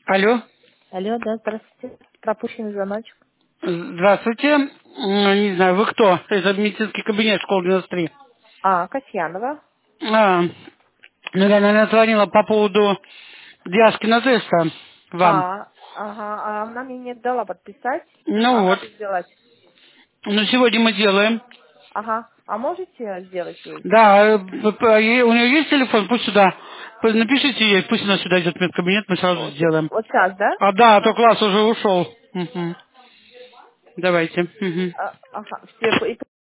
Алло. Алло, да, здравствуйте. Пропущенный звоночек. Здравствуйте. Не знаю, вы кто? Это медицинский кабинет школы 93. Касьянова. А, ну, я, наверное, звонила по поводу Диашкина теста вам. Ага, а она мне не дала подписать. Ну А вот. как сделать? Ну, сегодня мы делаем. Ага, а можете сделать ей? Да, у нее есть телефон? Пусть сюда. Напишите ей, пусть она сюда идет в медкабинет, мы сразу сделаем. Вот сейчас, да? А, да, а то класс уже ушел. Мгм. Давайте. Мгм. Ага, все,